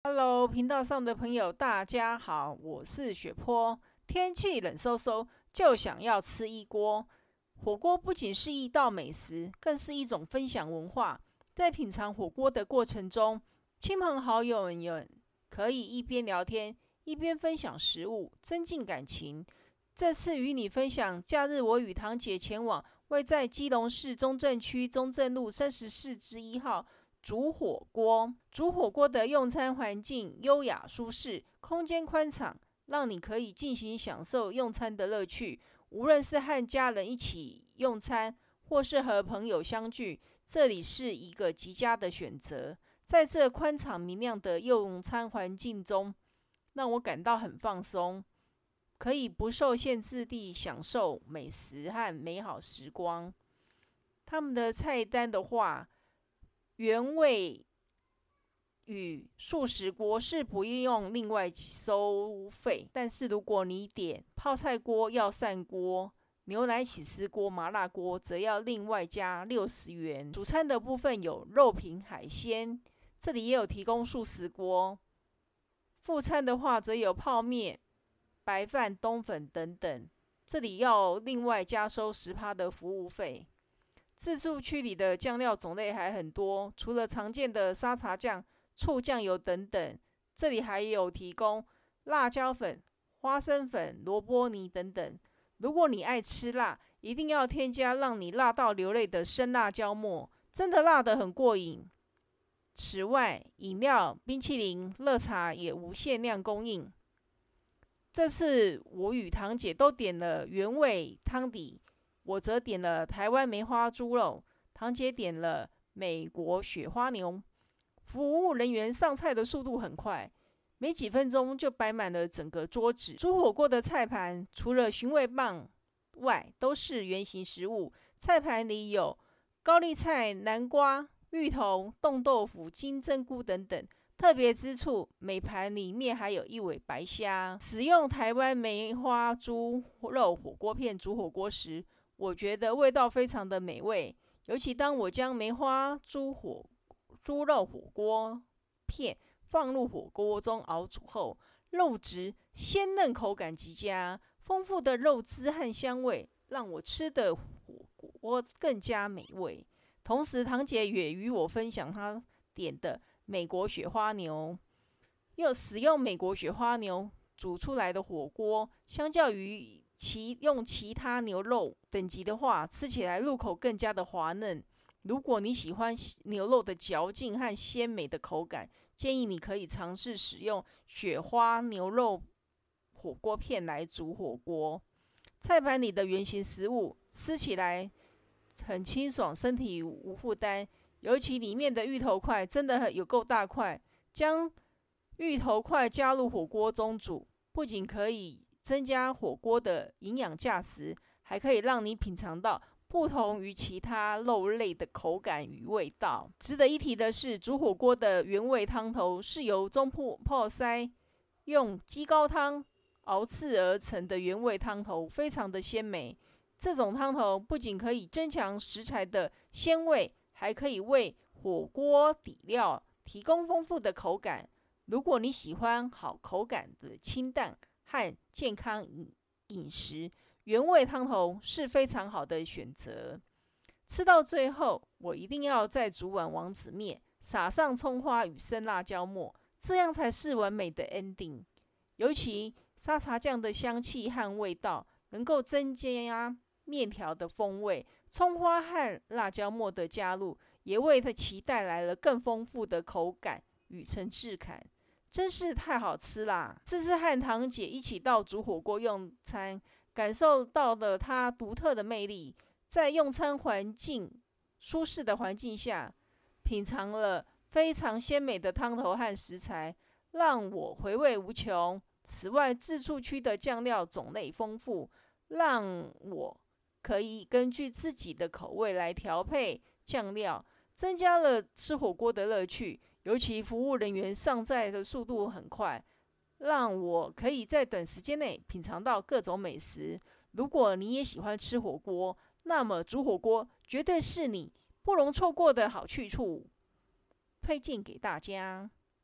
Hello，频道上的朋友，大家好，我是雪坡。天气冷飕飕，就想要吃一锅火锅。不仅是一道美食，更是一种分享文化。在品尝火锅的过程中，亲朋好友们可以一边聊天，一边分享食物，增进感情。这次与你分享，假日我与堂姐前往位在基隆市中正区中正路34之1号煮火锅。煮火锅的用餐环境优雅舒适，空间宽敞，让你可以尽情享受用餐的乐趣。无论是和家人一起用餐，或是和朋友相聚，这里是一个极佳的选择。在这宽敞明亮的用餐环境中，让我感到很放松，可以不受限制地享受美食和美好时光。他们的菜单的话，原味与素食锅是不用另外收费，但是如果你点泡菜锅、药膳锅、牛奶起司锅、麻辣锅，则要另外加60元。主餐的部分有肉品、海鲜，这里也有提供素食锅。副餐的话，则有泡面、白饭、冬粉等等，这里要另外加收10%的服务费。自助区里的酱料种类还很多，除了常见的沙茶酱、醋酱油等等，这里还有提供辣椒粉、花生粉、萝卜泥等等。如果你爱吃辣，一定要添加让你辣到流泪的生辣椒末，真的辣得很过瘾。此外，饮料、冰淇淋、热茶也无限量供应。这次我与堂姐都点了原味汤底，我则点了台湾梅花猪肉，堂姐点了美国雪花牛。服务人员上菜的速度很快，没几分钟就摆满了整个桌子。煮火锅的菜盘除了寻味棒外，都是圆形食物。菜盘里有高丽菜、南瓜、芋头、冻豆腐、金针菇等等。特别之处，每盘里面还有一尾白虾。使用台湾梅花猪肉火锅片煮火锅时，我觉得味道非常的美味。尤其当我将梅花猪肉火锅片放入火锅中熬煮后，肉质鲜嫩，口感极佳，丰富的肉汁和香味让我吃的火锅更加美味。同时，堂姐也与我分享她点的美国雪花牛，又使用美国雪花牛煮出来的火锅，相较于用其他牛肉等级的话，吃起来入口更加的滑嫩。如果你喜欢牛肉的嚼劲和鲜美的口感，建议你可以尝试使用雪花牛肉火锅片来煮火锅。菜盘里的圆形食物吃起来很清爽，身体无负担。尤其里面的芋头块真的有够大块，将芋头块加入火锅中煮，不仅可以增加火锅的营养价值，还可以让你品尝到不同于其他肉类的口感与味道。值得一提的是，煮火锅的原味汤头是由中泡塞用鸡高汤熬制而成的原味汤头，非常的鲜美。这种汤头不仅可以增强食材的鲜味，还可以为火锅底料提供丰富的口感。如果你喜欢好口感的清淡和健康饮食，原味汤头是非常好的选择。吃到最后，我一定要再煮碗王子面，撒上葱花与生辣椒末，这样才是完美的 ending。尤其沙茶酱的香气和味道，能够增加面条的风味。葱花和辣椒末的加入，也为其带来了更丰富的口感与层次感，真是太好吃啦！这次和堂姐一起到煮火锅用餐，感受到了它独特的魅力。在用餐环境舒适的环境下，品尝了非常鲜美的汤头和食材，让我回味无穷。此外，自助区的酱料种类丰富，让我可以根据自己的口味来调配酱料，增加了吃火锅的乐趣。尤其服务人员上菜的速度很快，让我可以在短时间内品尝到各种美食。如果你也喜欢吃火锅，那么煮火锅绝对是你不容错过的好去处，推荐给大家。